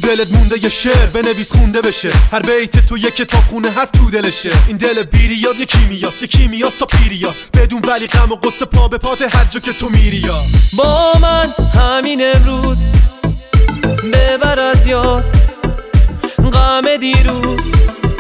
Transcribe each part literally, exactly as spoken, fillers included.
دلت مونده یه شعر بنویس خونده بشه، هر بیت تو یه کتاب خونه حرف تو دلشه. این دل بیریاد یه کیمیاست، یه کیمیاست تا پیریاد، بدون ولی غم و قصه پا به پات هر جا که تو میری. یا با من همین امروز ببر از یاد غم دیروز،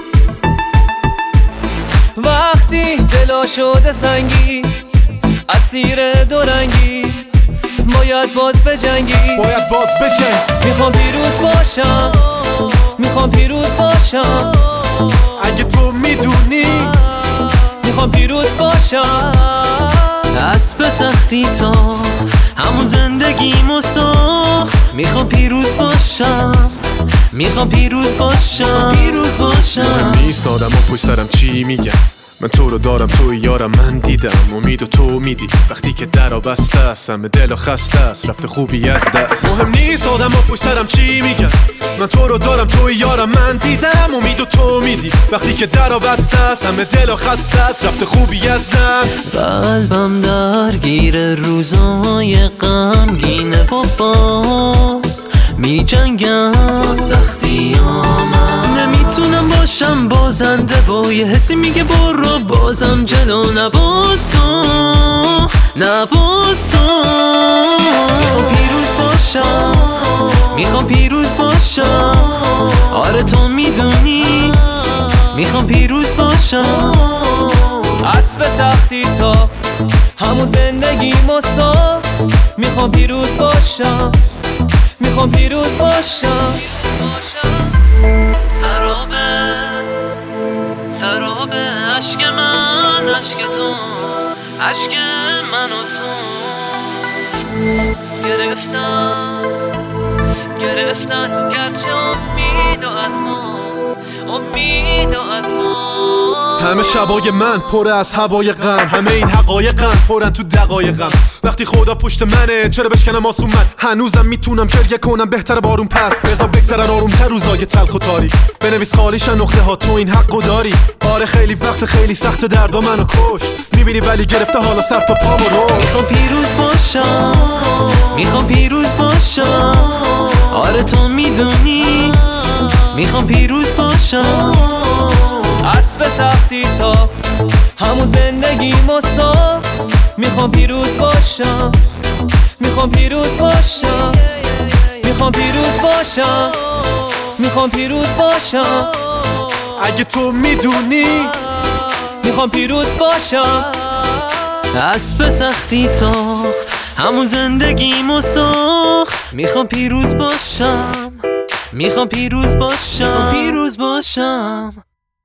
وقتی دلا شده سنگین اسیر دورنگی، باید باز بجنگی، باید باز بجنگ. میخوام پیروز باشم، میخوام پیروز باشم. اگه تو میدونی میخوام پیروز باشم. اسب سختی تاخت همون زندگیمو ساخت، میخوام پیروز باشم، میخوام پیروز باشم، پیروز باشم. من نیست آدم ها پشت سرم چی میگن، من تو رو دارم توی یارم، من دیدم امید و تو میدی وقتی که درا بسته است، همه دل و خسته است، رفته خوبی از دست. مهم نیست آدم ها پشت سرم چی میگن، من تو رو دارم توی یارم، من دیدم امید و تو میدی وقتی که درا بسته است، همه دل و خسته است، رفته خوبی از دست. قلبم درگیر روزای غمگینه و باز میجنگم با سختیامم، نمیتونم باشم بازنده و یه حسی میگه برو بازم جلو نباسو نباسو. میخوام پیروز باشم، میخوام پیروز باشم. آره تو میدونی میخوام پیروز باشم. اسب سختی تا همون زندگی مسا، میخوام پیروز باشم، میخوام پیروز باشم. سرابه سرابه عشق من، عشق تو، عشق من و تو. گرفتن گرفتن گرچه امیدو از ما، امیدو از ما. همه شبای من پره از هوای غم، همه این حقایقم پرن تو دقایقم. وقتی خدا پشت منه چرا بشکنم آسون، من هنوزم میتونم گریه کنم، بهتره بارون پس بذار بگذرن آرومتر روزای تلخ و تاریک، بنویس خالیشن نقطه ها تو این حقو داری. آره خیلی وقت خیلی سخت دردا منو کش، میبینی ولی گرفته حالا سر تا پامو رو. میخوام پیروز باشم، میخوام پیروز باشم. آره تو میدونی میخوام پیروز باشم. اسب سختی تا همون زندگی مسا، میخوام پیروز باشم، میخوام پیروز باشم، میخوام پیروز باشم، میخوام پیروز باشم. اگه تو میدونی میخوام پیروز باشم. اسب سختی تاخت همون زندگیمو ساخت، میخوام پیروز باشم، میخوام پیروز باشم، میخوام پیروز باشم.